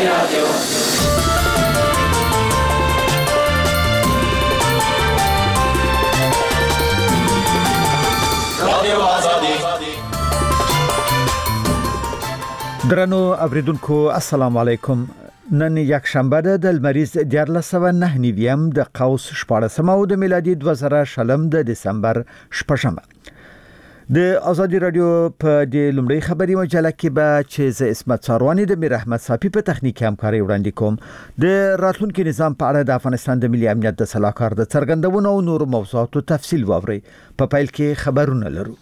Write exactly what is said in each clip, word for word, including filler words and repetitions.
رادیو رادیو آزادی. درنو اوریدونکو السلام علیکم. نن یک شنبه ده د لمریز دیارلس سوه نه نویم د قوس شپاړسمه او د میلادي دوه زره شلم د دسمبر شپږمه. د ازادي رادیو په د لومړی خبري مجله کې به چې ز اسمت ساروانی د میر احمد صافی په تخنیکی همکاري وړاندې کوم د راتلونکي نظام په اړه د افغانستان د ملي امنیت د صلاحکار د څرګندونو او نور موضوعاتو تفصیل واوري. په پیل کې خبرونه لرو.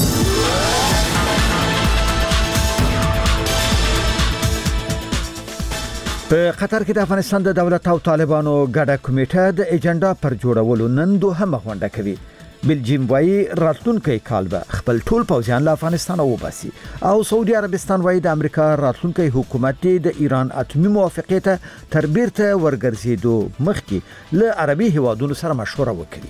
په قطر کې د افغانستان د دولت او طالبانو ګډه کمیټه د ایجنډا پر جوړولو نن دوهمه غونډه کوي. بلجیم وايي راتلونکي کال به خپل ټول پوځیان له افغانستان وباسي او سعودي عربستان وايي د امریکا راتلونکي حکومت د ایران اتمی موافقه ته تر بیرته ورګرځېدو مخکې له عربي هیوادونو سره مشوره وکړي.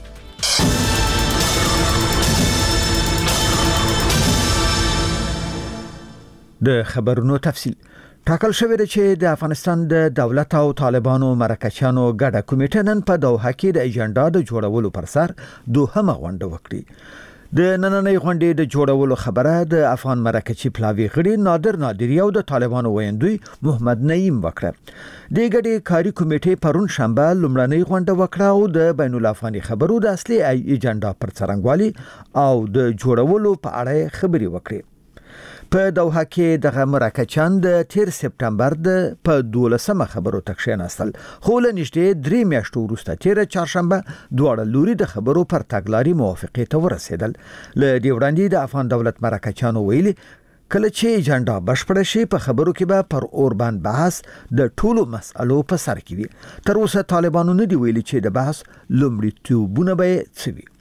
د خبرونو تفصیل ټاکل شوی دی چې د افغانستان د دولت او طالبانو مرکچیانو ګډه کمیټه نن په دوحه کې د ایجنډا د جوړولو پر سر دوهمه غونډه وکړي. د نننۍ غونډې د جوړولو خبره د افغان مرکچی پلاوی غړي نادر نادری او د طالبانو ویندوی محمد نعیم وکړه. د ګډې کاری کمیټې پرون شنبه لومړنۍ غونډه وکړه او د بین الافغاني خبرو د اصلي ایجنډا پر څرنګوالي او د جوړولو په اړه خبري وکړي. په دوحه کې دغه مرکچان د تیر سپټمبر د په دولسمه خبرو تکشیناستل خو له نږدې درې میاشتو وروسته تیر چهارشنبه دواړه لوري د خبرو پر تګلاري موافقه ته ورسېدل. له دې وړاندې د افغان دولت مرکچانو ویلي کله چې ایجنډا بشپړ شي په خبرو کې به پر اوربان بحث د ټولو مسألو په سر کې وي. تر اوسه طالبانو نه دی ویلي چې د بحث لومړیتوبونه به څه وي.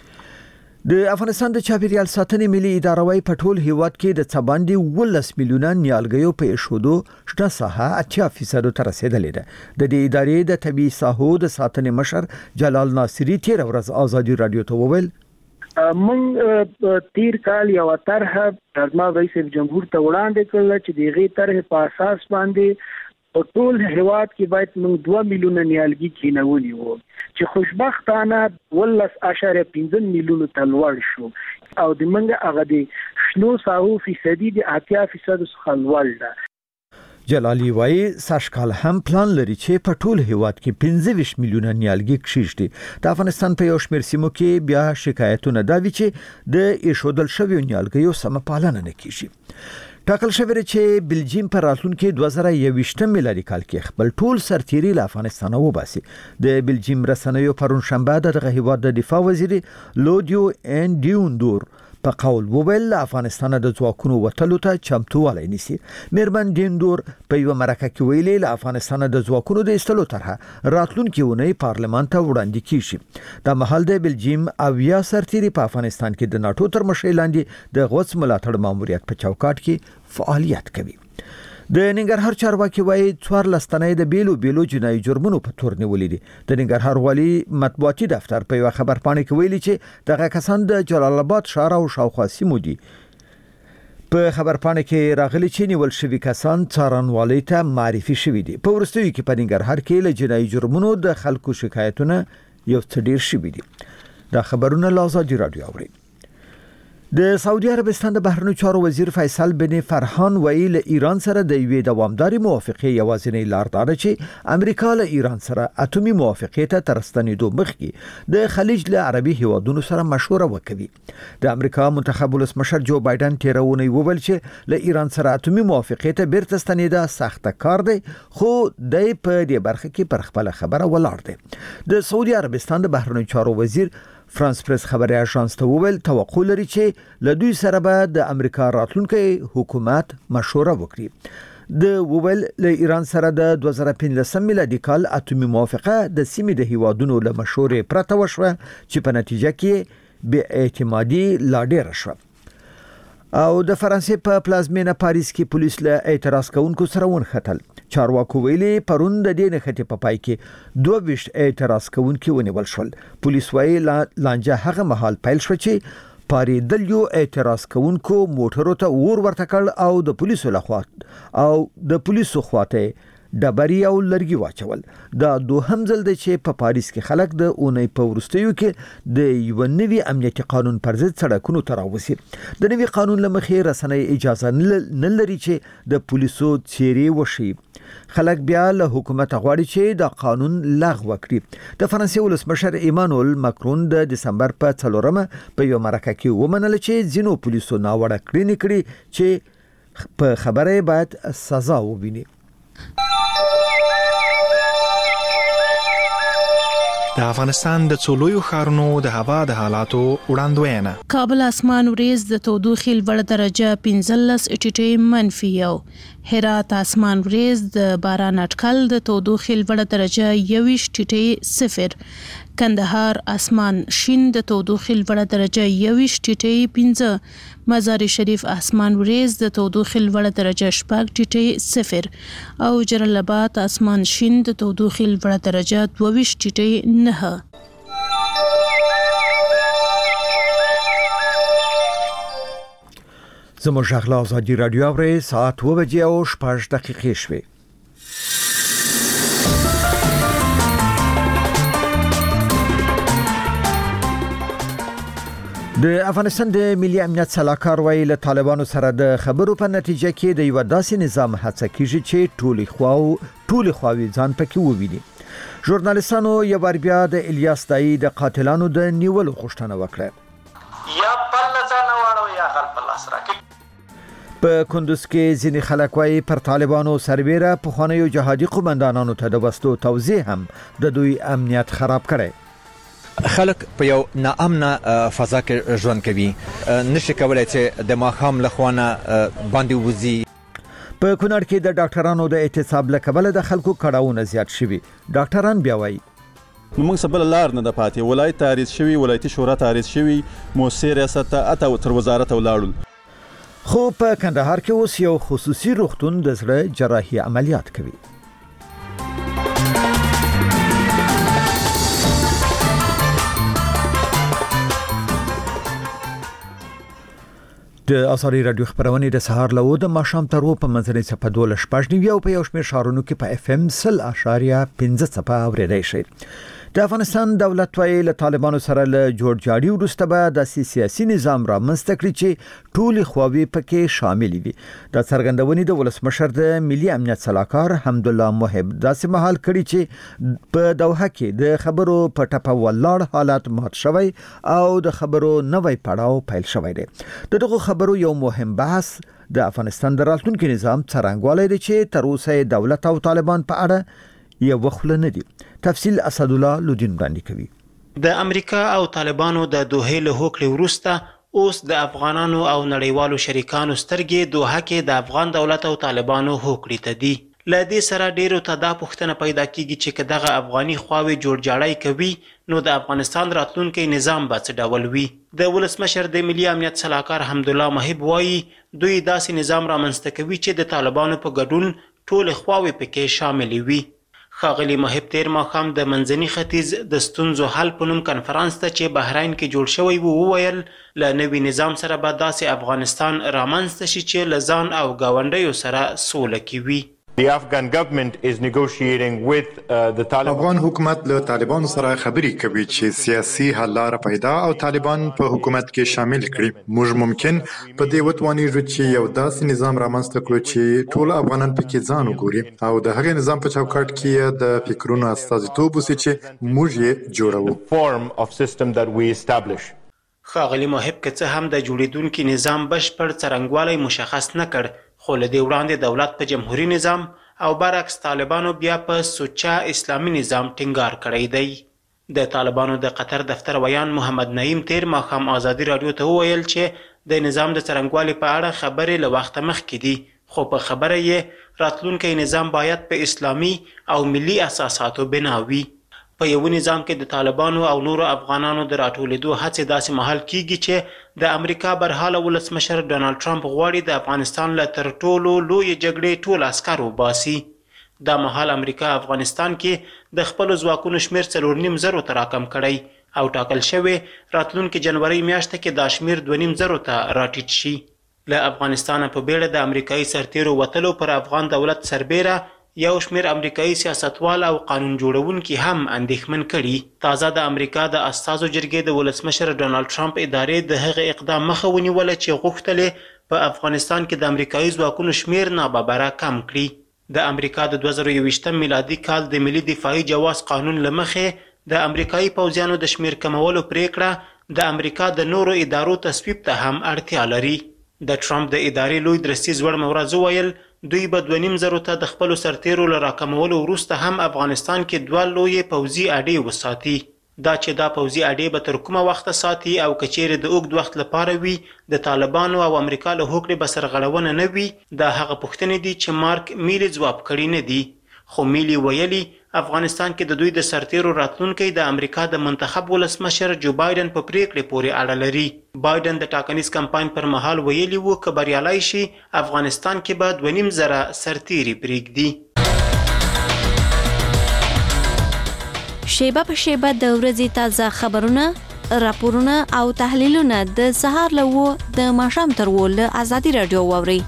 د افغانستان د چاپیریال ساتنې ملي اداره وايي په ټول هیواد کې د څباندې ولس میلیونه نیالګیو په ایښودو شته ساحه اتیا فیصد ته رسیدلې ده. د دې ادارې د طبي ساحو د ساتنې مشر جلال ناصری تیر ورځ ازادي رادیو ته وویل من تیر کال یو طرح رئیس رئیس جمهور ته وړاندې کړل چې دغه طرح په اساس باندې په ټول هیواد کې باید موږ دوه میلیونه نیالګي کینولي وو چې خوشبختانه ولس اشاره پنځه میلیونه ته لوړ شو او د منګه هغه د شنو ساحو فیصدي د اتیا فیصد څخه لوړ ده. جلالی وايي ساشکال هم پلان لري چې په ټول هیواد کې پنځه ویشت میلیونه نیالګي کښیږدي. د افغانستان په یو شمېر سیمو کې بیا شکایتونه دا وی چې د ایښودل شویو نیالګیو سم پالنه نه کیږي. ټاکل شوی چې بلجیم پر راتلونکي دوه زره یوویشتم میلادي کال کې خپل ټول سرتیري له افغانستان وباسي. د بلجیم رسنیو پرون شنبه دغه هیواد د دفاع وزیر لودیو ان دیوندور په قول وویل افغانستان د ځواکونو وټلو ته چمتووالی نیسي. میرمن دیندور په یو مرکه کې ویلي له افغانستان د ځواکونو د ایستلو طرحه راتلونکي اونۍ پارلمان ته وړاندې کیږي. د مهال د بلجیم اویا سرتیري په افغانستان کې د ناتو تر مشرۍ لاندې د غوڅ ملاتړ ماموریت په چوکاټ کې فعالیت کوي. د ننګرهار چارواکي وايي څوار لستنې د بیلو بیلو جنایي جرمونو په تور نیولې دي. د ننګرهار والي مطبوعاتي دفتر په یو خبر پاڼه کې ویلي چې دغه کسان د جلال آباد ښار او شاوخوا سیمو دي. په خبر پاڼه کې راغلي چې نیول شوي کسان څارنوالۍ ته معرفي شوي دي. په وروستیو کې په ننګرهار کې له جنایي جرمونو د خلکو شکایتونه یو څه ډیر شوي دي. دا خبرونه له ازادي رادیو اوري. د سعودي عربستان د بهرنیو چارو وزیر فیصل بن فرحان ویل ایران سره د یوې دوامداري موافقه یوازینی لار ده چې امریکا له ایران سره اتمی موافقه ته ترستنیدو مخکې د خلیج له عربي هیوادونو سره مشوره وکړي. د امریکا منتخب ولسمشر جو بایدن تیرونه ویل چې له ایران سره اتمی موافقه ته بیرته ستنیدا سخت کار دی خو د په دې برخه کې پر خپل خبره ولاړ دی. د سعودي عربستان د بهرنیو چارو وزیر فرانس پریس خبري اژانس ته وویل توقع لري چې له دوی سره به د امریکا راتلونکي حکومت مشوره وکړي. د وویل له ایران سره د دوه زره پنځلسم میلادي کال اتمی موافقه د سیمې د هیوادونو له مشورې پرته وشوه چې په نتیجه کې بې اعتمادي لا ډېره شوه. او د فرانسې په پلازمینه پاریس کې پولیس له اعتراض کوونکو سره ونښتل. چارواکو ویلي پرون د دې نښتې په پای کې دوه ویشت اعتراض کوونکي ونیول شول. پولیس وایي لانجه هغه مهال پیل شو چې پاریدل یو اعتراض کوونکو موټرو ته اور ورته کړ او د پولیسو لخوا او د پولیسو خواته ډبرې او لرګي واچول. دا دوهم ځل دی چې په پاریس کې خلک د اونۍ په وروستیو کې د یو نوي امنیتي قانون پر ضد سړکونو ته راوځي. د نوي قانون له مخې رسنۍ اجازه نه لري چې د پولیسو څیرې وشي. خلک بیا له حکومت غواړي چې د قانون لغوه کړي. د فرانسې ولسمشر ایمانوئل ماکرون د دسمبر په څلورمه په یو مرکه کې ومنل چې ځینو پولیسو ناوړه کړنې کړي چې په خبره باید سزا وویني. د افغانستان د څلورو ښارونو د هوا د حالاتو وړاندوینه. کابل اسمان وريز د تودوخې لوړ درجه پنځلس ټیټې منفي یو. هرات اسمان وريز د باران اټکل د تودوخې لوړ درجه یویشت ټیټې صفر. کندهار اسمان شین د تودوخې لوړ درجه یویشت ټیټې پنځه. مزار شریف اسمان وريز د تودوخې لوړ درجه شپږ ټیټې صفر او جلال آباد اسمان شین د تودوخې لوړ درجه دوه ټیټې نه. زموږ غلا ازادي رادیو اوري ساعت و بجې او شپږ دقیقې شوي. د افغانستان د ملي امنیت سلاکار وایي له طالبانو سره د خبرو په نتیجه کې د یو داسې نظام هڅه کیږي چې ټولي خواو ټولي خواوي ځان پکې وویني. ژورنالیستانو یو بار بیا د الیاس دای د قاتلانو د نیولو غوښتنه وکړه. یا بل ځان واړو یا غل په لاس راکړي. په کندوز کې ځینې خلک وایي پر طالبانو سربېره پخوانیو جهادي قومندانانو ته د وسلو توزیع هم د دوی امنیت خراب کړي. خلک په یو ناامنه فضا کې ژوند کوي، نشي کولای چې د ماښام له خوانه باندې وځي. په کونړ کې د ډاکټرانو د اعتصاب له کبله د خلکو کړهونه زیات شوي. ډاکټران بیا وایي نو موږ سبل لار نه د پاتې ولایت تعریض شوی، ولایتي شورا تعریض شوی، موسسې ریاست ته اته تر وزارت ولاړل. خو په کندهار کې اوس یو خصوصي روغتون د زړه جراحي عملیات کوي. د ازادي رادیو خبرونه د سهار له ود ماښام تر و په منځنۍ صفه دوله شپږ نیو او په یو شمېر ښارونو کې په اف ام سل اشاریه پنځه صفه اورېدای شي. د افغانستان دولت وایي له طالبانو سره له جوړجاړي وروسته به د سیاسي نظام رامنځته کړي چې ټولي خواوې پکې شامل وي. د څرګندونې د ولسمشر د ملي امنیت سلاکار حمدالله محب داسې مهال کړي چې په دوحه کې د خبرو په ټپه ولاړ حالات مات شوی او د خبرو نوې پړاو پیل شوی دی. دغه خبرو یو مهم بحث د افغانستان د راتلونکي نظام څرنګوالی دی چې تر اوسه دولت او طالبان په اړه یو وخت نه دي. تفصیل اسد الله لودین باندې کوي. د امریکا او طالبانو د دوحې له هوکړې وروسته اوس د افغانانو او نړیوالو شریکانو سترګې دوحه کې د افغان دولت او طالبانو هوکړې ته دي. له دې سره ډیرو ته دا پوښتنه پیدا کیږي چې که دغه افغاني خواوې جوړجاړی کوي نو د افغانستان راتلونکی نظام به څه ډول وي. د ولسمشر د ملي امنیت سلاکار حمدالله محب وایي دوی داسې نظام رامنځته کوي چې د طالبانو په ګډون ټولې خواوې پکې شاملې وي. ښاغلي محب تیر ماښام د منځني ختیځ د ستونزو حل په نوم کنفرانس ته چې بحرین کې جوړ شوی و وویل له نوي نظام سره به داسې افغانستان رامنځته شي چې له ځان او ګاونډیو سره سوله کې وي. The Afghan government is negotiating with uh, the Taliban. افغان حکومت له طالبانو سره خبرې کوي چې سیاسي حل لاره پیدا او طالبان په حکومت کې شامل کړي. موږ ممکن په دې وتوانیږو چې یو داسې نظام رامنځته کړو چې ټول افغانان پکې ځان وګوري او د هغې نظام په چوکاټ کې د فکرونو استازیتوب وشي چې موږ یې جوړو. Form of system that we establish. ښاغلي محب که څه هم د جوړېدونکي نظام بشپړ څرنګوالی مشخص نه کړ خو له دې وړاندې دولت په جمهوري نظام او برعکس طالبانو بیا په سوچه اسلامي نظام ټینګار کړی دی. د طالبانو د قطر دفتر ویان محمد نعیم تیر ماښام ازادي رادیو ته وویل چې د نظام د څرنګوالي په اړه خبرې له وخته مخکې دي خو په خبره یې راتلونکی نظام باید په اسلامي او ملي اساساتو بنا وي. په یو نظام کې د طالبانو او نورو افغانانو د راټولېدو هڅې داسې مهال کیږي چې د امریکا برحاله ولسمشر ډونالډ ټرمپ غواړي د افغانستان له تر ټولو لویې جګړې ټول عسکر وباسي. دا مهال امریکا افغانستان کې د خپلو ځواکونو شمېر څلور نیم زرو ته راکم کړی او ټاکل شوی راتلونکي جنوري میاشته کې دا شمېر دوه نیم زرو ته راټیټ شي. له افغانستانه په بیړه د امریکایي سرتیرو وتلو پر افغان دولت سربیره یو شمېر امریکایي سیاستوال او قانون جوړونکي هم اندېښمن کړي. تازه د امریکا د استازو جرګې د ولسمشر ډونالډ ټرمپ ادارې د هغه اقدام مخه ونیوله چې غوښتلې په افغانستان کې د امریکایي ځواکونو شمېر ناببره کم کړي. د امریکا د دوه زره یوویشتم میلادي کال د ملي دفاعي جواز قانون له مخې د امریکایي پوځیانو د شمېر کمولو پریکړه د امریکا د نورو ادارو تصویب ته هم اړتیا لري. د ټرمپ د ادارې لوی درستیز وړ مورز وویل دوی به دوه نیم زرو ته د خپلو سرتیرو له راکمولو وروسته هم افغانستان کې دوه لویې پوځي اډې وساتي. دا چې دا پوځي اډې به تر کومه وخته ساتي او که چیرې د اوږد وخت لپاره وي د طالبانو او امریکا له هوکړې به سرغړونه نه وي، دا هغه پوښتنې دي چې مارک میلي ځواب کړي نه دي. خو میلي ویلي افغانستان کې د دوی د سرتیرو راتلونکی د امریکا د منتخب ولسمشر جو بایدن په پریکړې پورې اړه لري. بایدن د ټاکنیز کمپاین پر مهال ویلي وو که بریالی شي افغانستان کې به دوه نیم زره سرتیري پرېږدي. شیبه په شیبه د ورځې تازه خبرونه، راپورونه او تحلیلونه د سهار له اوو د ماښام تر اوو له ازادي راډیو واورئ.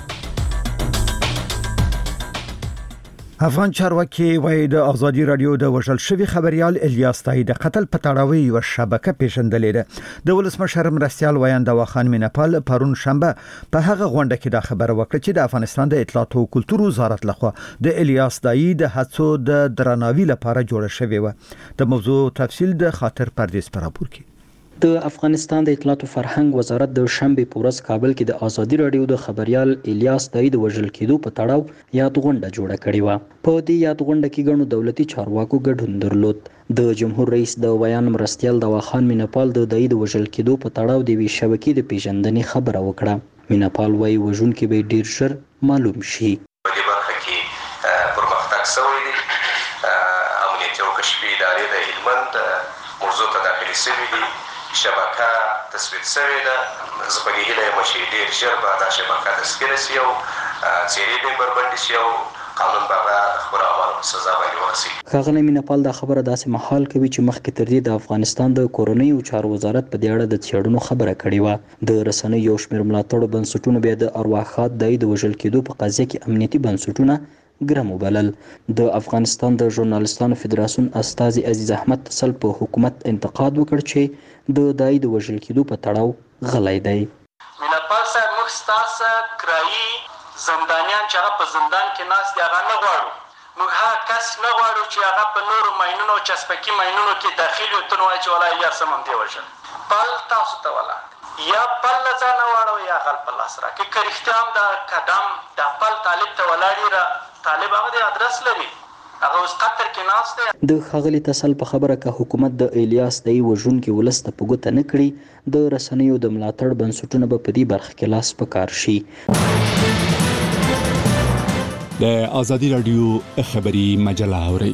افغان چارواکي وايي د ازادي راډیو د وژل شوی خبريال الیاس تای د قتل په تړاو یو شبکه پیژندلې ده. د ولسمشر مرستيال ویان دواخان مینپال پرون شنبه په هغه غونډه کې دا خبره وکړه چې د افغانستان د اطلاعات او کلتور وزارت لخوا د الیاس تای د هڅو د درناوي لپاره جوړه شوې و. د موضوع تفصیل د خاطر پردیس پر راپور کې. د افغانستان د اطلاعات او فرهنګ وزارت د شنبه په ورځ کابل کې د ازادي راډیو د خبريال الیاس تای د وژل کېدو په تړاو یاد غونډه جوړه کړې و. په دې یاد غونډه کې ګڼو دولتي چارواکو ګډون درلود. د جمهور رئیس د ویان مرستيال دواخان مینپال د دای د وژل کېدو په تړاو د وی شبکې د پیژندنې خبره وکړه. مینپال وايي وژونکي به ډیر ژر معلوم شي. په دې برخه کې پرمختګ شوی دی. امنیتي او کشفي ادارې د هلمند موضوع ته داخلي شوي دي. شبکه تصویر شوې ده. زه په دې هیله یم چې ډېر ژر به دا شبکه تسکیره شي او څېرې به بربنډې شي او قانون به هغه د خپلو اعمالو په سزا باندې ورسوي. ښاغلی مینپال دا خبره داسې مهال کوي چې مخکې تر دې د افغانستان د کورنیو چارو وزارت په دې اړه د څېړنو خبره کړې وه. د رسنیو یو شمېر ملاتړو بنسټونو بیا د ارواښاد دای د وژل کېدو په قضیه کې امنیتي بنسټونه ګرم وبلل. د افغانستان د ژورنالستانو فدراسیون استازي عزیز احمد تسل په حکومت انتقاد وکړ چې د دای د وژل کېدو په تړاو غلی دی. مینپال صاحب موږ ستاسو کرایي زندانیان چې هغه په زندان کې ناست دي هغه نه غواړو. موږ هغه کس نه غواړو چې هغه په نورو ماینونو او چسپکي ماینونو کې داخل وي ته نو وایي چې والله یا سم همدې وژل. پل تاسو ته ولاړ یا پل له ځانه واړوئ یا غل په لاس راکړئ. که رښتیا هم دا قدم دا پل طالب ته ولاړ را طالب هغه د ادرس لري هغه اوس قطر کې ناست دی. د ښاغلي تسل په خبره که حکومت د الیاس تای وژونکي ولس ته په ګوته نه کړي د رسنیو د ملاتړ بنسټونه به په دې برخه کې لاس په کار شي. د ازادي راډیو خبري مجله اورئ.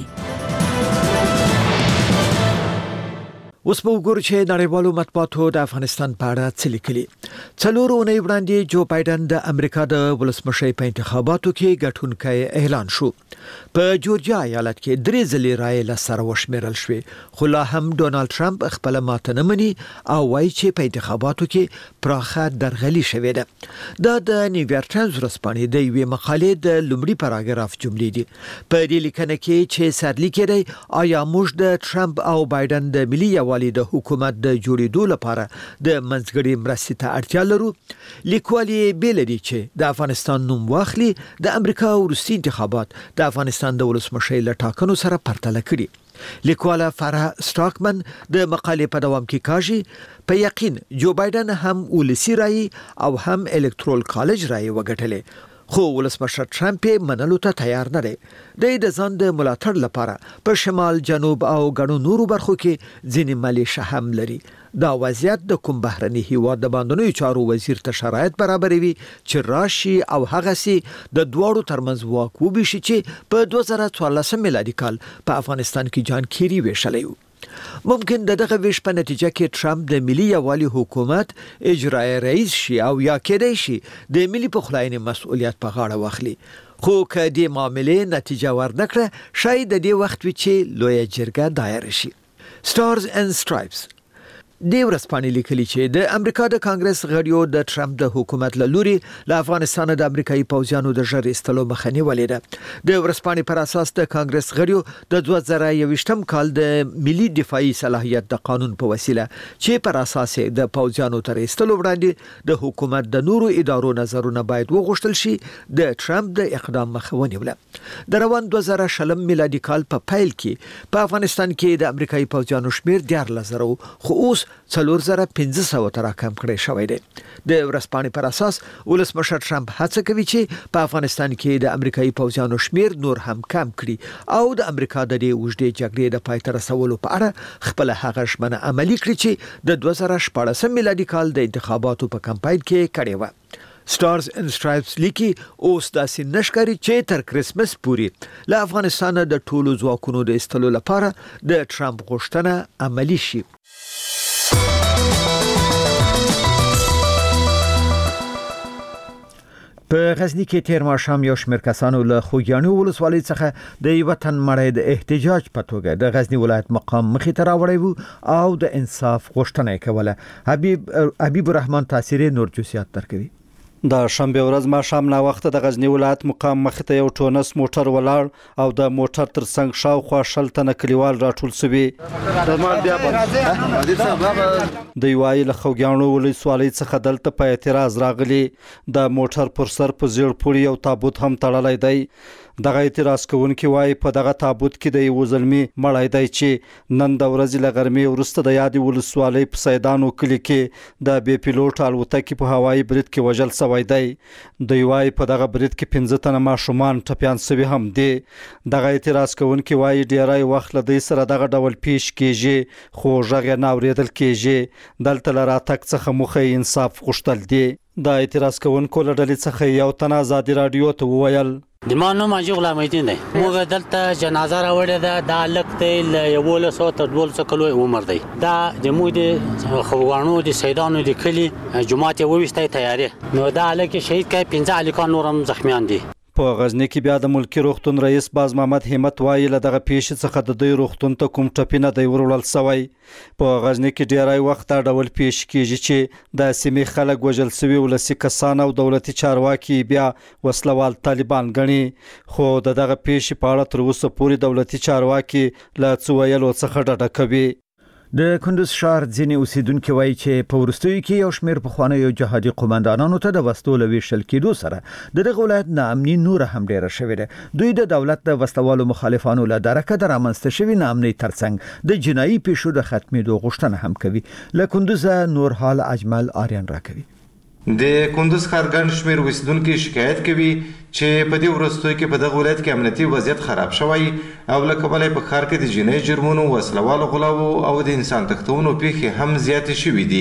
اوس به وګورو چې نړیوالو مطبوعاتو د افغانستان په اړه څه لیکلي. څلور اونۍ وړاندې جو بایدن د امریکا د ولسمشر په انتخاباتو کې ګټونکی اعلان شو. په جورجیا ایالت کې درې ځلې رایې له سره وشمیرل شوې، خو لا هم ډونالډ ټرمپ خپل ماته نه مني او وایي چې په انتخاباتو کې پراخه درغلي شوې ده. دا د نیویارک ټایمز ورځپاڼې د یوې مقالې د لومړي پاراګراف جملې دي. په دې لیکنه کې چې سرلیک دی آیا موږ د ټرمپ او بایدن د ملي یووالي د حکومت د جوړېدو لپاره د منځګړي مرستې ته اړتیا لرو. لیکوال یې بیل دي چې د افغانستان نوم واخلي د امریکا وروستي انتخابات د افغانستان د ولسمشر له ټاکنو سره پرتله کړي. لیکواله فرح سټاکمن د مقالې په دوام کې کاږي په یقین جو بایدن هم ولسی رای او هم الکترول کالج رای وګټلې، خو ولسمشر ټرمپ منلو ته تیار نه دی. د ځان د ملاتړ لپاره په شمال، جنوب او غنو نورو برخو کې ځینې مالیشه هم لري. دا وضعیت د کوم بهرني هیواد د باندنوي چارو وزیر ته شرایط برابروي چې راشي او هغه سي د دوړو ترمنځ واک وبشي چې په دوه زره څوارلس میلادي کال په افغانستان کې جان کیری ویشلی و. ممکن د دغه ویش په نتیجه کې ټرمپ د ملي یووالي حکومت اجرایی رئیس شي او یا کېدای شي د ملي پخلاینې مسؤلیت په غاړه واخلي. خو که دې معاملې نتیجه ورنکړه شاید د دې وخت وي چې لویه جرګه دایر شي. Stars and Stripes د ورسپانې لیکلي چې د امریکا د کانګرس غړیو د ټرمپ د حکومت له لوري له افغانستان د امریکایي پوځیانو د ژر ایستلو مخه نیولې ده. د ورسپانې پر اساس د کانګرس غړیو د دوه زره یوویشتم کال د ملي دفاعي صلاحیت د قانون په وسیله چې پر اساس د پوځیانو تر ایستلو وړاندې د حکومت د نورو ادارو نظرونه باید وغوښتل شي، د ټرمپ د اقدام مخه ونیوله. د روان دوه زره شلم میلادي کال په پیل کې په افغانستان کې د امریکایي پوځیانو شمیر دیارلس زره خو اوس څلور زره پنځه سوه ته راکم کړی شوی دی. د ورسپانې پر اساس ولسمشر ټرمپ هڅه کوي چې په افغانستان کې د امریکایي پوځیانو شمیر نور هم کم کړي او د امریکا د دې اوږدې جګړې د پای ته رسولو په اړه خپل هغه ژمنه عملي کړي چې د دوه زره شپاړسم میلادي کال د انتخاباتو په کمپاین کې کړې وه. سټارز اینڈ سټرایپس لیکي اوس داسې نشکاري چې تر کریسمس پورې له افغانستان د ټولو ځواکونو د ایستلو لپاره د ټرمپ غوښتنه عملي شي. په غزنی کې تیر ماښام یو شمېر کسانو له خوږیاڼي ولسوالۍ څخه د یو وطن مړی د احتجاج په توګه د غزنی ولایت مقام مخې ته راوړی وو او د انصاف غوښتنه یې کوله. حبیب حبیب الرحمن تاثیري نور جزئیات درکوي. د شنبه ورځ ماښام نا وخت د غزنی ولایت مقام مخې ته یو ټونس موټر ولاړ او د موټر ترڅنګ شاوخوا شل تنه کلیوال راټول شوي. د یوای له خوږیاڼو ولسوالۍ څخه دلته په اعتراض راغلي. د موټر پر سر په زیړ پوړي یو تابوت هم تړلی دی. دغه اعتراض کوونکي وایي په دغه تابوت کې د یو زلمي مړی دی چې نن د ورځې له غرمې وروسته د یادې ولسوالۍ په سیدانو کلي کې د بې پیلوټ الوتکې په هوایي برید کې وژل شوی دی. دوی وایي په دغه برید کې پنځه تنه ماشومان ټپیان شوي هم دي. دغه اعتراض کوونکي وایي ډیری وخت له دوی سره دغه ډول پیش کیږي خو غږ یې نه اورېدل کیږي. دلته له راتګ څخه موخه انصاف غوښتل دي. د اعتراض کوونکو له ډلې څخه یو تن ازادي راډیو ته وویل د ما نوم حاجي غلام الدین دی. موږ دلته جنازه راوړې ده. دا هلک دی له یولس سوه تر دولسو کلو عمر دی. دا د موږ د خوږیاڼو د سیدانو د کلي جومات یې وویستی تیارې. نو دا هلک یې شهید کړی، پنځه هلکان نور هم زخمیان دي. په غزنی کې بیا د ملکی روغتون رئیس باز محمد همت وایي له دغه پیښې څخه د دوی روغتون ته کوم ټپي نه دی وروړل شوی. په غزنی کې ډیری وخت دا ډول پیښې کیږي چې د سیمې خلک وژل شوي ولسي کسان او دولتي چارواکي بیا وسلوال طالبان ګڼي. خو د دغه پیښې په اړه تر اوسه پورې دولتي چارواکي له څه ویلو څخه ډډه کوي. د کندوز ښار ځینې اوسیدونکي وایي چې په وروستیو کې یو شمېر پخوانیو جهادي قومندانانو ته د وسلو له ویشل کېدو سره د دغه ولایت ناامني نوره هم ډیره شوې ده. دوی د دولت د وسلوالو مخالفانو له درکه د رامنځته شوي ناامنۍ ترڅنګ د جنایي پیښو د ختمېدو غوښتنه هم کوي. له کندوزه نور حال اجمل آریان راکوي. د کندوز ښار ګڼ شمېر اوسیدونکي شکایت کوي چې په دې وروستیو کې په دغه ولایت کې امنیتي وضعیت خراب شوی او له کبله په ښار کې د جنایي جرمونو، وسلوالو غلاو او د انسان تښتونو پیښې هم زیاتې شوي دي.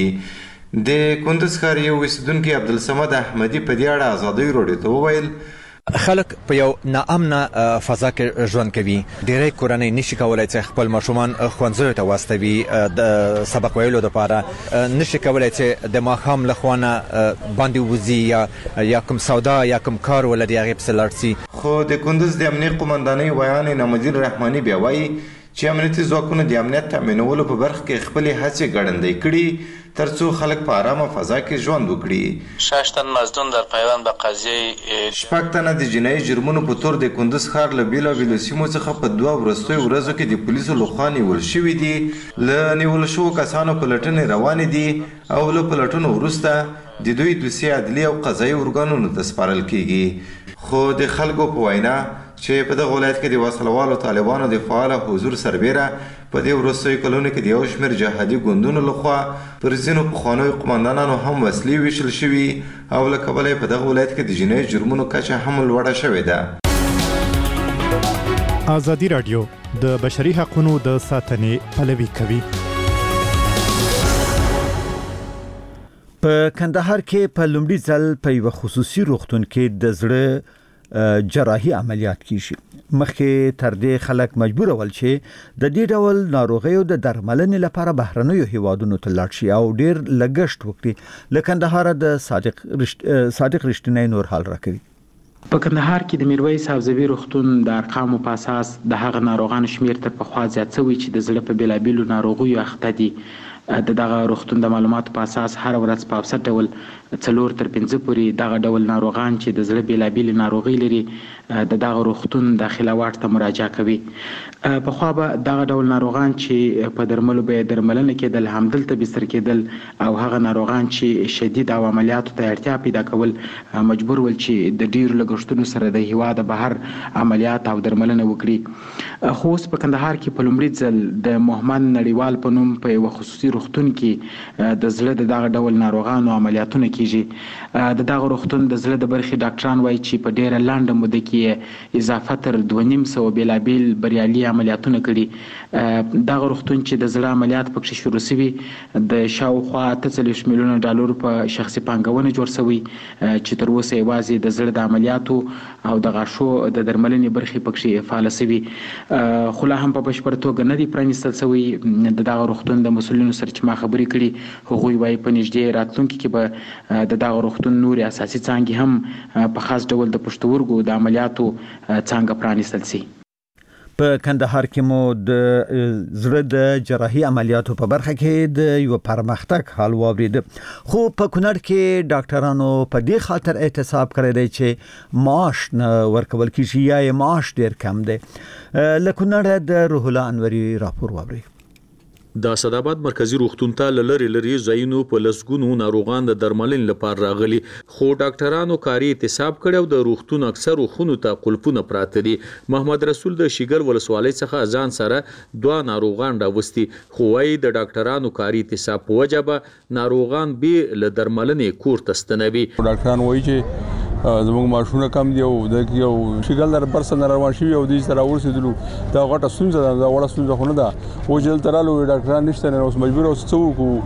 د کندوز ښار یو اوسیدونکي عبدالصمد احمدي په دې اړه ازادۍ راډیو ته وویل خلک په یو ناامنه فضا کې ژوند کوي. ډیری کورنۍ نشي کولای چې خپل ماشومان ښوونځیو ته واستوي د سبق ویلو لپاره، نشي کولای چې د ماښام له خوا نه باندې وځي یا یا کوم سودا یا کوم کار ولري هغې پسې لاړ شي. خو د کندوز د امنیې قومندانۍ ویان نعمالدین رحماني بیا وایي چې امنیتي ځواکونو د امنیت تامینولو په برخه کې خپلې هڅې ګړندۍ کړي ترڅو خلک په آرامه فضا کې ژوند وکړي. شش تن مزدون در پیوند به قضیه شپږ تنه د جنایي جرمونو په تور د کندوز ښار له بېلابېلو سیمو څخه په دوه وروستیو ورځو کې د پولیسو لخوا نیول شوي دي. له نیول شوو کسانو پلټنې روانې دي او له پلټنو وروسته د دوی دوسیې عدلي او قضایي ارګانونو ته سپارل کیږي. خو د خلکو په وینا چې په دغه ولایت کې د وسلوالو طالبانو د فعاله حضور سربیره په دې وروستیو کلونو کې د یو شمېر جهادي ګوندونو لخوا پر ځینو پخوانیو قومندانانو هم وسلې ویشل شوي او له کبله یې په دغه ولایت کې د جنایي جرمونو کچه هم لوړه شوې ده. ازادي راډیو د بشري حقوقو د ساتنې پلوي کوي. په کندهار کې په لومړي ځل په یو خصوصي روغتون کې د زړه جراحي عملیات کیږي. مخکې تر دې خلک مجبور ول چې د دې ډول ناروغیو د درملنې لپاره بهرنیو هیوادونو ته لاړ شي او ډیر لګښت وکړي. له کندهار د صادق رشت... صادق رښتینی نور حال راکوي. په کندهار کې د میرویس حفظوي روغتون د ارقامو په اساس د هغه ناروغانو شمیر تر پخوا زیات شوی چې د زړه په بېلابېلو ناروغیو اخته دي. د دغه روغتون د معلوماتو په اساس هر ورځ په اوسط ډول څلور تر پنځه پورې دغه ډول ناروغان چې د زړه بېلابېلې ناروغۍ لري د دغه روغتون داخله واټ ته مراجعه کوي. پخوا به دغه ډول ناروغان چې په درملو به یې درملنه کېدل همدلته بستر کېدل او هغه ناروغان چې شدید او عملیاتو ته اړتیا پیدا کول مجبور ول چې د ډېرو لګښتونو سره د هېواده بهر عملیات او درملنه وکړي. خو اوس په کندهار کې په لومړي ځل د محمد نړیوال په نوم په یوه خصوصي روغتون کې د زړه د دغه ډول ناروغانو عملیاتونه کېږي. د دغه روغتون د زړه د برخې ډاکټران وایي چې په ډېره لنډه موده کې اضافه تر دوه نیم سوه بېلابېل بریالي عملیاتونه کړي. دغه روغتون چې د زړه عملیات پکښې شروع سوي د شاوخوا اته څلوېښت میلیونه ډالرو په شخصي پانګونه جوړ سوی چې تر اوسه یوازې د زړه د عملیاتو او د غاښو د درملنې برخې پکښې فعاله سوي، خو لا هم په بشپړه توګه نه دی پرانیستل سوی. د دغه روغتون د مسؤلینو سره چې ما خبرې کړي هغوی وایي په نږدې راتلونکي کې به د دغه روغتون نورې اساسي څانګې هم په خاص ډول د پښتورګو د عملیاتو څانګه پرانیستل سي. په کندهار کې مو د زړه د جراحي عملیاتو په برخه کې د یو پرمختګ حال واورید، خو په کونړ کې ډاکټرانو په دې خاطر احتساب کړی دی چې معاش نه ورکول کیږي یا یې معاش ډیر کم دی. له کونړه د روح الله انوري راپور واوري. د اسداباد مرکزی روغتون ته لری لری ځایونو په لسګونو ناروغان د درملنې لپاره راغلي، خو ډاکټرانو کاري احتساب کړو د روغتون اکثر خونو ته قلفونه پراته دي. محمد رسول د شیګل ولسوالۍ څخه ځان سره دوه ناروغان راوستي، خو وايي د ډاکټرانو کاري احتساب په وجه به ناروغان به له درملنې کور ته ستنوي. ډاکټران وايي چې زموږ ماشونه کم دی او د یو شیګل در برسن روان شي او د سره ورسېدلو دا غټه ستونزه ده، دا وړه ستونزه خو نه ده. او جل ترالو ډاکټران نشته نه، اوس مجبور اوس څو کو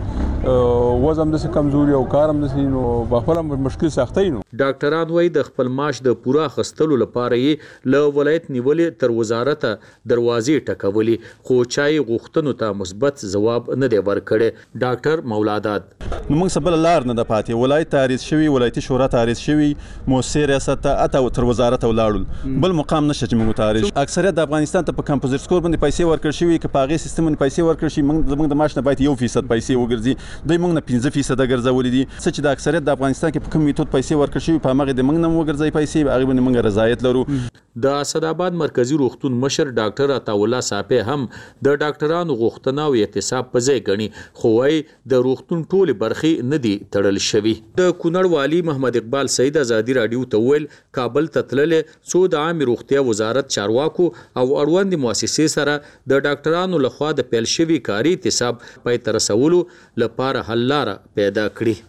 وزم د کمزوري او کارم د سینو په خپل مشکل سختي نو. ډاکټران وايي د خپل معاش د پوره خستلو لپاره یې له ولایت نیولې تر وزارت دروازې ټکولي، خو چای غوښتنو ته مثبت جواب نه دی ورکړی. ډاکټر مولادات نو موږ سبل لار نه د پاتې ولایت تعریض شوی، ولایتي شورا تعریض شوی، موسسه ریاست ته اته تر وزارت ولاړل، بل مقام نشته چې موږ تعریض. اکثریت د افغانستان ته په کمپوزیټ سکور باندې پیسې ورکړل شوی، که په هغه سیستم باندې پیسې ورکړل شي موږ زموږ د معاش نه باید یو فیصد پیسې وګرځي، دوی موږ نه پنځه فیصد ګرځولې دي. څه چې د اکثریت د افغانستان کې په کوم میتود پیسې ورکړل شوی په هغه د موږ نه وګرځي پیسې، هغه باندې موږ رضایت لرو. د اسداباد مرکزی روغتون مشر ډاکټر عطاالله صافی هم د ډاکټرانو غوښتنه او احتساب په ځای غني، خو وايي د روغتون ټول برخې نه دي تړل شوی. د کونړ والی محمد اقبال سید ازادي رادیو ته ویل کابل ته تللې څو د عامه روغتیا وزارت چارواکو او اړوند مؤسسې سره د ډاکټرانو لخوا د پیل شوی کاري احتساب پای تر رسولو لپاره حل لاره پیدا کړي.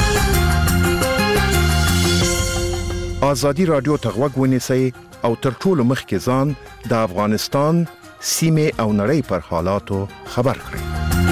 ازادي رادیو ته غوږ ونیسئ او تر ټولو مخکې ځان د افغانستان سیمې او نړۍ پر حالاتو خبر کړئ.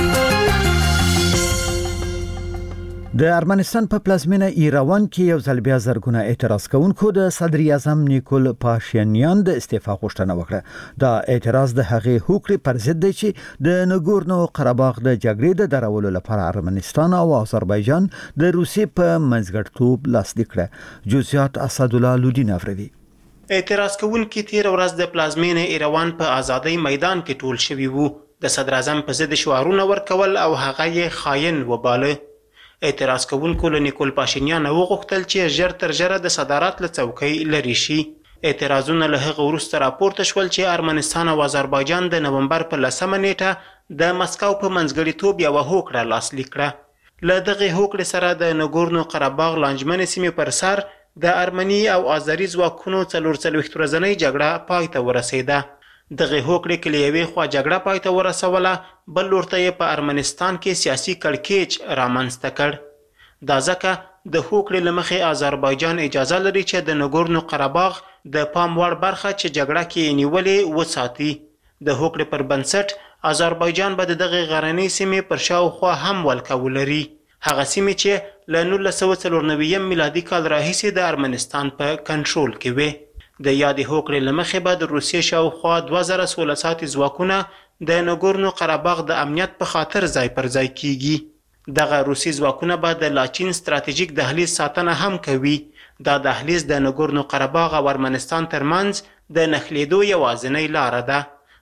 د ارمنستان په پلازمینه ایروان کې یو ځل بیا زرګونه اعتراض کوونکو د صدر اعظم نیکول پاشینیان د استعفا غوښتنه وکړه. دا اعتراض د هغې هوکړې پر ضد دی چې د نګورنو قرهباغ د جګړې د درولو لپاره ارمنستان او آذربایجان د روسیې په منځګړیتوب لاسلیک کړه. جزئیات اسدالله لودین افروی. اعتراض کوونکي تیر ورځ د پلازمینه ایروان په آزادۍ میدان کې ټول شوي وو. د صدر اعظم په ضد شعارونه ورکول او هغه یې خاین وباله. اعتراض کوونکو له نیکول پاشینیان وغوښتل چې ژر تر ژره د صدارت له څوکۍ لرې شي. اعتراضونه له هغه وروسته راپورته شول چې ارمنستان او آذربایجان د نومبر په لسمه نیټه د مسکو په منځګړیتوب یوه هوکړه لاسلیک کړه. له دغې هوکړې سره د نګورنو قرهباغ لانجمنې سیمې پر سر د ارمني او آذري ځواکونو څلور څلوېښت ورځنۍ جګړه پای ته ورسېده. دغه هوکړې کې له یوې خوا جګړه پای ته ورسوله، بل لور ته یې په ارمنستان کې سیاسي کړکېچ رامنځته کړ. دا ځکه د هوکړې له مخې آذربایجان اجازه لري چې د نګورنو قرهباغ د پام وړ برخه چې جګړه کې یې نیولې وساتي. د هوکړې پر بنسټ آذربایجان به د دغې غرنۍ سیمې پر شاوخوا هم ولکه ولري، هغه سیمې چې له نولس سوه څلور نوي میلادي کال راهیسې د ارمنستان په کنټرول کې وې. د یادې هوکړې له مخې به د روسیې شاوخوا دوه زره سوله ساتي ځواکونه د نګورنو قرهباغ د امنیت په خاطر ځای پر ځای کیږي. دغه روسي ځواکونه به د لاچین ستراتیژیک دهلیز ساتنه هم کوي. دا دهلیز د نګورنو قرهباغ او ارمنستان ترمنځ د نښلېدو یوازینۍ لاره ده.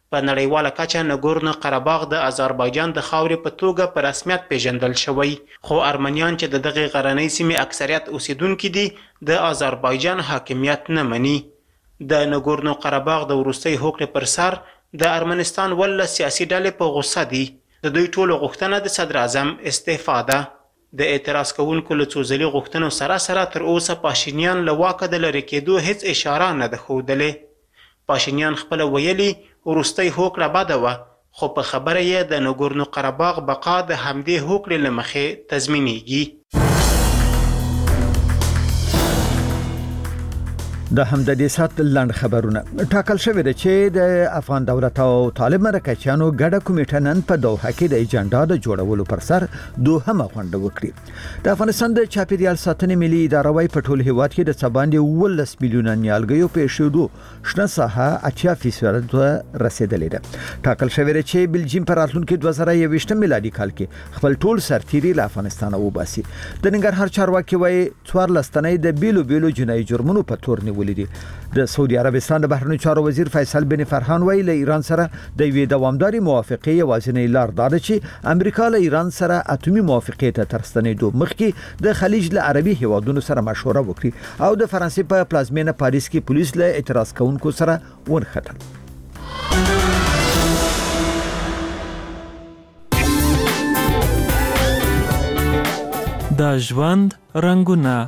په نړیواله کچه نګورنو قرهباغ د آذربایجان د خاورې په توګه په رسمیت پیژندل شوی، خو ارمنیان چې د دغې غرنۍ سیمې اکثریت اوسیدونکي دي د آذربایجان حاکمیت نه مني. د نګورنو قرهباغ د وروستۍ هوکړې پر سر د ارمنستان ولس سیاسي ډلې په غوسه دي. د دوی ټولو غوښتنه د صدر اعظم استعفا ده. د اعتراض کوونکو له څو ځلي غوښتنو سره سره تر اوسه پاشینیان له واکه د لرې کېدو هیڅ اشاره نه ده ښودلې. پاشینیان خپله ویلي وروستۍ هوکړه بده وه، خو په خبره یې د نګورنو قرهباغ بقا د همدې هوکړې له مخې تضمینېږي. د همدې سات لنډ خبرونه ټاکل شوې ده چې د افغان دولت او طالب مرکزیانو ګډه کمیټه نن په دوحه کې د ایجنډا د جوړولو پر سر دوهمه غونډه وکړي. د افغانستان د چاپیریال ساتنې ملي اداره وايي په ټول هیواد کې د څه باندې اوولس میلیونه نیالګیو په ایښودو شنه ساحه اتیا فیصد ته رسیدلې ده. ټاکل شوې ده چې بلجیم په راتلونکي دوه زره یوویشتم میلادي کال کې خپل ټول سرتیري له افغانستانه وباسي. د ننګرهار چارواکي وايي څوارلس تنې د بیلو بیلو جنایي جرمونو په تور نیولي دي. د سعودي عربستان د بهرنیو چارو وزیر فیصل بن فرحان ویلي له ایران سره د یوې دوامداري موافقې یوازینۍ لار دا ده چې امریکا له ایران سره اټومي موافقې ته تر ستنېدو مخکې د خلیج له عربي هیوادونو سره مشوره وکړي او د فرانسې په پلازمینه پاریس کې پولیس له اعتراض کوونکو سره ونښتل. د ژوند رنگونه.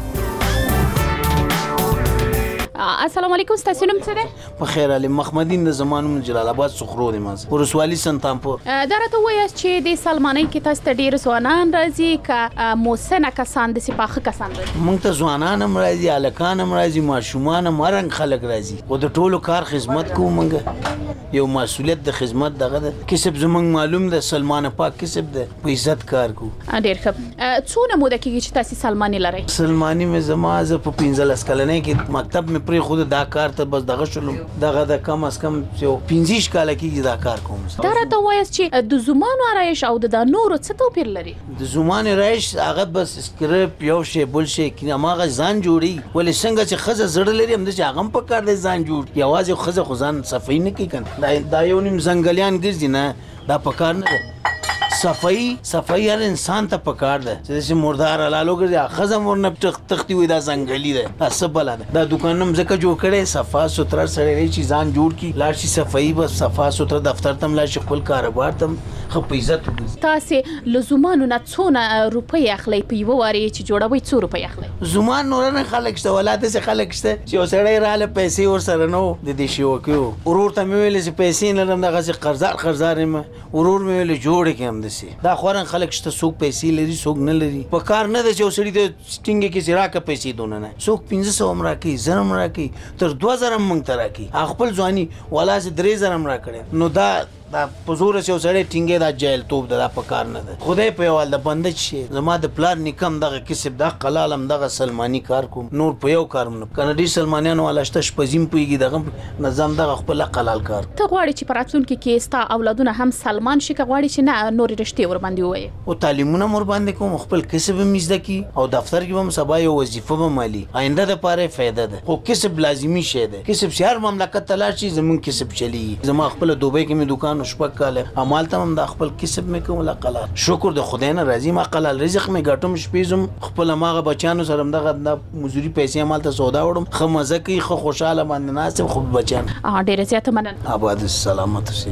السلام علیکم، ستاسو نوم څه دی؟ په خیر علي محمدین د زمانو جلال آباد سخرو دی ماز ورسوالي سنتامپو. دا راته وایاست چې د سلمانۍ کې تاسو ته ډیر ځوانان راځي که موسنه کسان د سپاخه کسان راځي؟ موږ ته ځوانان هم راځي، الکان هم راځي، ماشومان هم هر رنګ خلک راځي. خو د ټولو کار خدمت کوو. موږ یو مسؤلیت د خدمت دغه ده. کسب زموږ معلوم ده، سلمان پاک کسب ده، په عزت کار کوو. ډیر ښه. څونه موده کېږي چې تاسو سلماني لرئ؟ سلماني مې زما زه په پنځلس کلنۍ کې مکتب مې پرې خود دا کار ته بس دغه شلم دغه د کم از کم یو پنځه کال کې دا کار کوم. دا راته وایاست چې د زومانو آرایش او د نورو څه توپیر لري؟ د زومان آرایش هغه بس سکرپ یو شی بل شی کې ماغه ځان جوړي، ولې څنګه چې خزه زړه لري هم د هغه په کار دی ځان جوړ. یوازې خزه خو ځان صفای نه کوي کنه. دا یو نیم زنګلیان ګرځي نه، دا په کار نه دی. صفائی صفائی هر انسان ته پکار ده چې مردار حلالو ګرځي، خزم ورنه تختی وي دا زنګلی ده. تاسو بل ده دا دکانم زکه جوړ کړي صفا ستر سره چی ځان جوړ کی لاړ شي صفائی بس صفا ستر دفتر تم لاړ شي خپل کاروبار تم خو په عزت. تاسو لزومانو نه څونه روپۍ اخلي په یو واره چې جوړوي؟ څو روپۍ اخلي؟ زومان نور نه خلک شته، ولاده سه خلک شته چې وسړی رااله پیسې ور سره نو د دې شی وکيو. ورور ته مې ویل چې پیسې نه لرم، دغه قرضدار قرضدار ما ورور مې ویل جوړ کې هم دسي. دا خورن خلک شته، څوک پیسې لري څوک نه لري. په کار نه ده چې وسړی د سټینګ کې سراکه پیسې دونه نه، څوک پنځه سوه هم راکړي، زر هم راکړي، تر دوه زره هم موږ ته راکړي. خپل ځواني ولا چې درې زره هم راکړي. نو دا دا پزور سه وسړی ټینګه دا جیل توپ دا په کار نه ده. خدای په یوال د بندج شي زما د پلان نکم دغه کسب د قلالم دغه سلمانی کار کوم، نور په یو کار نه. کنډي سلمانیان ولاشته شپزیم پویږي دغه نظام دغه خپل قلال کار. ته غواړي چې پراتون کې کې ستا اولادونه هم سلمان شي، که غواړي چې نه نور رښتې ور باندې وایي او تعلیمونه مور باندې کوم، خپل کسب مزده کی او دفتر کې هم سبا یو وظیفه به مالي آینده د پاره فائدہ ده. خو کسب لازمی شی ده. کسب شهر مملکت تلاش شي زمون کسب چلی. زما خپل دوبۍ کې می دکان شپک کاله عمل تم د خپل کسب مې کوم لقلا. شکر د خدای نه راضي ما قلال رزق مې ګټم شپېزم خپل ماغه بچانو سره دغه د مزوري پیسې عمل ته سودا وړم خو مزه کوي خو خوشاله باندې ناسم خو بچان. ا ډیره زیاته مننه. آباد سلامت شي.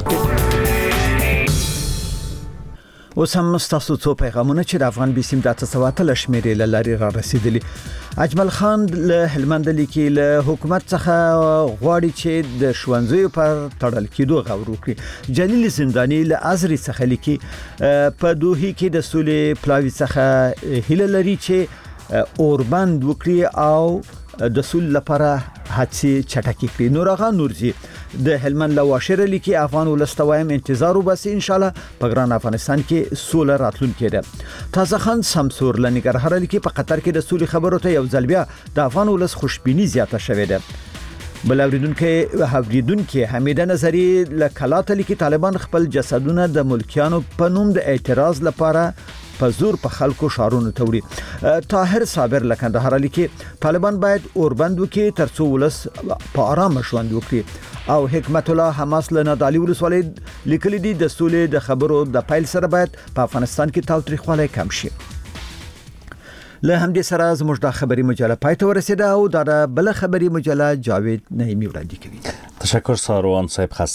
اوس هم ستاسو څو پیغامونه چې د افغان بیسیم د تاسوات لشمیرې لاري را رسیدلی. اجمل خان له هلمند لیکي له حکومت څخه غواړي چې د شوانځیو پر تړل کېدو غور وکړي. جلیل زندانی له ازري څخه لیکي په دوحي کې د سولې پلاوي څخه هیله لري چې اوربند وکړي او د سول لپاره هڅې چټکې کړي. نورغه نورزي د هلمند له واشر لیکي افغان ولستوایم انتظار وباسي ان شاء الله په ګران افغانستان کې سوله راتلونکې ده. تازه خان سمسور لنګرهار لیکي په قطر کې د سولې خبرو ته یو ځل بیا د افغان ولس خوشبيني زیاته شوې ده. بل اوریدونکو اوریدونکو حمیده نظری له کلاته لیکي طالبان خپل جسدونه د ملکیانو په نوم د اعتراض لپاره په زور په خلکو شارونو ته وړي. طاهر صابر له کندهار لیکي طالبان باید اوربند وکړي ترڅو ولس په آرام ژوند وکړي. او حکمت الله حماس له نادعلي ولسوالۍ لیکلي دي د سولې د خبرو د پایل سره باید په افغانستان کې تاوتریخوالی کم شي. له همدې سره زموږ د خبري مجله پای ته ورسېده او دا بل خبري مجله جاوید نعیمي وړاندې کوي. تشکر ساروان صاحب. خسته